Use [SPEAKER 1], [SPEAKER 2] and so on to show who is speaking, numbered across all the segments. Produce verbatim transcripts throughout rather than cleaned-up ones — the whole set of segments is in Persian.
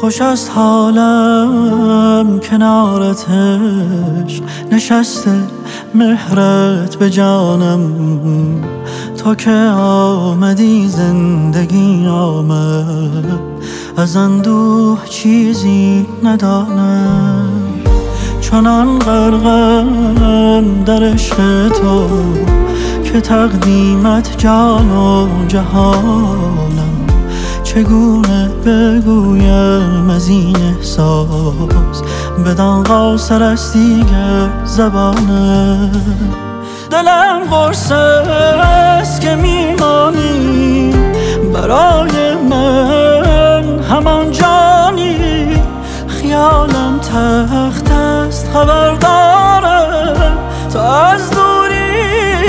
[SPEAKER 1] خوش است حالم کنارت عشق نشسته، مهرت به جانم. تا که آمدی زندگی آمد، از اندوه چیزی ندانم. چنان غرقم در عشق تو که تقدیمت جان و جهانم. چگونه بگویم از این احساس، بدان قاصر است دیگر زبانم. دلم قرص است که میمانی برای من، همان جانی. خیالم تخت است خبر دارم، تو از دوری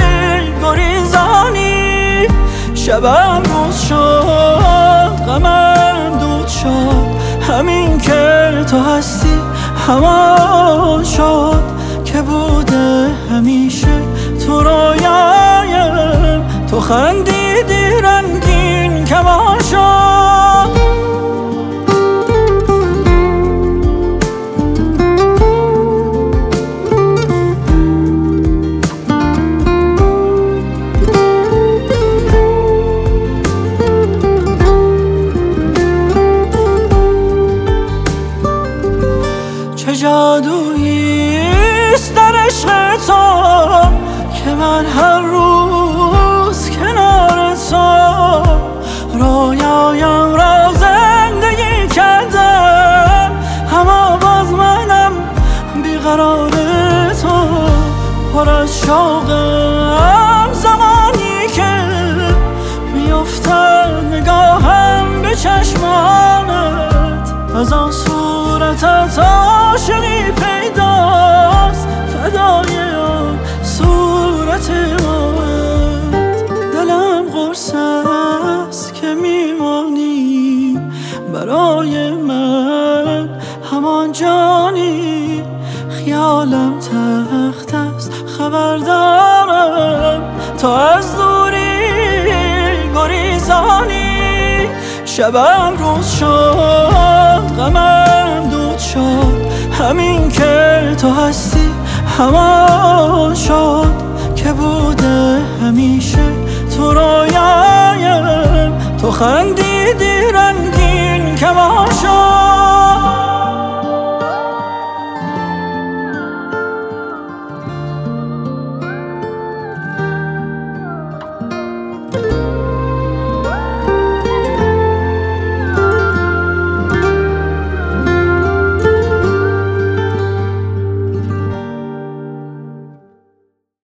[SPEAKER 1] گریزانی. شبم روز شد، غمم دود شد، همین که تو هستی همان شد که بوده همیشه تو رویایم. تو خندیدی رنگین کمان شد. چه جادوییست در عشق تو که من هر روز کنار تو رویایم را زندگی کردم. اما باز منم بیقرار تو، پر از شوقم زمانی که میافتد نگاهم به چشمانت. از آن صورتت عاشقی پیداست، فدای آن صورت مات. دلم قرص است که میمانی برای من، همان جانی. خیالم تخت است خبر دارم، تو از دوری گریزانی. شبم روز شد، غمم دود شد، همین که تو هستی همان شد که بوده همیشه تو رویایم. تو خندیدی رنگین کمان شد.